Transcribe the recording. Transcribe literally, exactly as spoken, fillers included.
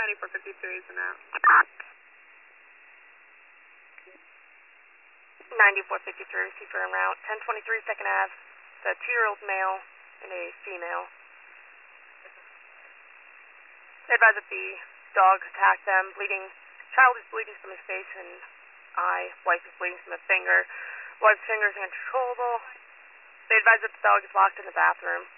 ninety-four fifty-three is an out. ninety-four fifty-three, receiver en route. ten twenty-three second Ave. It's a two-year-old male and a female. They advise that the dog attacked them, bleeding. Child is bleeding from his face and eye. Wife is bleeding from the finger. Wife's finger is uncontrollable. They advise that the dog is locked in the bathroom.